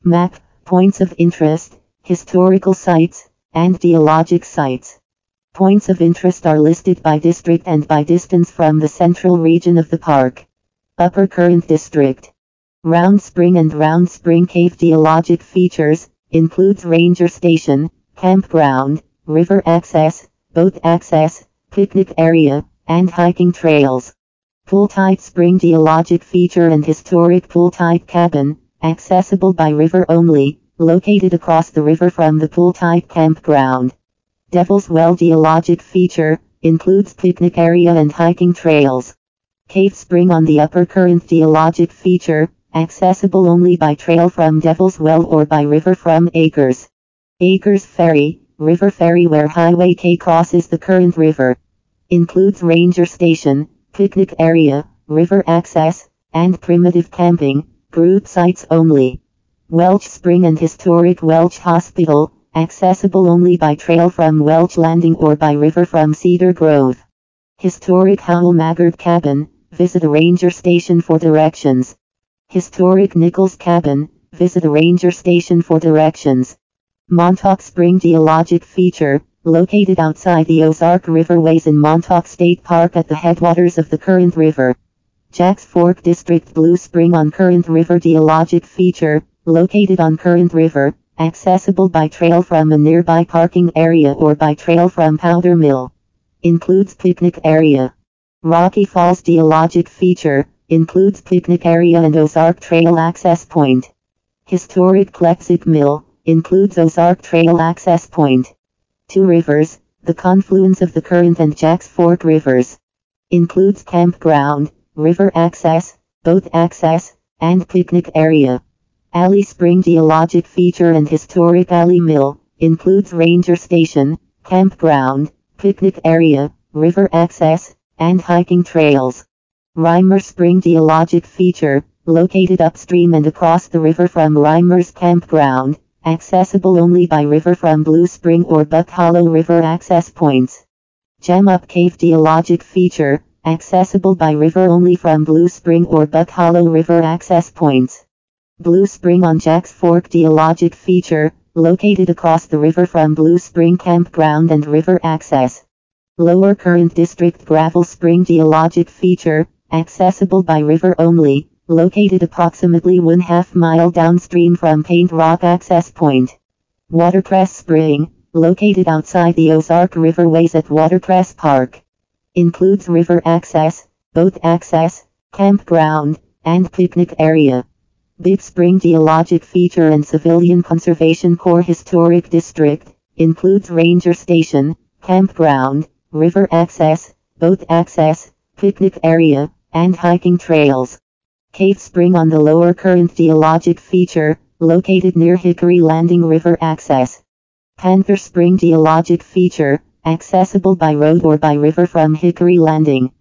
Map, points of interest, historical sites, and geologic sites. Points of interest are listed by district and by distance from the central region of the park. Upper Current District. Round Spring and Round Spring Cave geologic features, includes ranger station, campground, river access, boat access, picnic area, and hiking trails. Pooltide Spring geologic feature and historic Pooltide cabin, accessible by river only, located across the river from the Pooltide campground. Devil's Well geologic feature, includes picnic area and hiking trails. Cave Spring on the Upper Current geologic feature, accessible only by trail from Devil's Well or by river from Acres. Acres Ferry, river ferry where Highway K crosses the Current River. Includes ranger station, picnic area, river access, and primitive camping, group sites only. Welch Spring and historic Welch Hospital, accessible only by trail from Welch Landing or by river from Cedar Grove. Historic Howell Maggard Cabin, visit a ranger station for directions. Historic Nichols Cabin, visit a ranger station for directions. Montauk Spring geologic feature, located outside the Ozark Riverways in Montauk State Park at the headwaters of the Current River. Jacks Fork District Blue Spring on Current River geologic feature, located on Current River, accessible by trail from a nearby parking area or by trail from Powder Mill. Includes picnic area. Rocky Falls geologic feature, includes picnic area and Ozark Trail access point. Historic Klexic Mill, includes Ozark Trail access point. Two Rivers, the confluence of the Current and Jacks Fork Rivers. Includes campground, river access, boat access, and picnic area. Alley Spring geologic feature and historic Alley Mill, includes ranger station, campground, picnic area, river access, and hiking trails. Reimer Spring geologic feature, located upstream and across the river from Reimer's campground, accessible only by river from Blue Spring or Buck Hollow River access points. Gem Up Cave geologic feature, accessible by river only from Blue Spring or Buck Hollow River access points. Blue Spring on Jacks Fork geologic feature, located across the river from Blue Spring campground and river access. Lower Current District Gravel Spring geologic feature, accessible by river only, located approximately 1/2 mile downstream from Paint Rock access point. Watercress Spring, located outside the Ozark Riverways at Watercress Park. Includes river access, boat access, campground, and picnic area. Big Spring geologic feature and Civilian Conservation Corps historic district, includes ranger station, campground, river access, boat access, picnic area, and hiking trails. Cave Spring on the Lower Current geologic feature, located near Hickory Landing river access. Panther Spring geologic feature, accessible by road or by river from Hickory Landing.